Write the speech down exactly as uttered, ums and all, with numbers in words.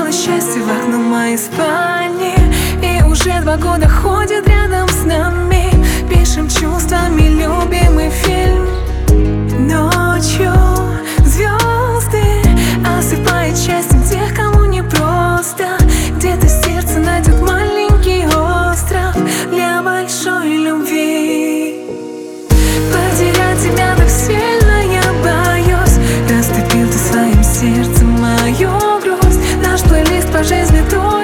постучало счастье в окно моей спальни, и уже два года ходит рядом с нами. Пишем чувствами любимый фильм. Ночью звезды осыпают счастьем тех, кому непросто. Где-то сердце найдет маленький остров для большой любви. Потерять тебя так сильно я боюсь. Растопил ты своим сердцем мою грусть. Наш плейлист по жизни твой.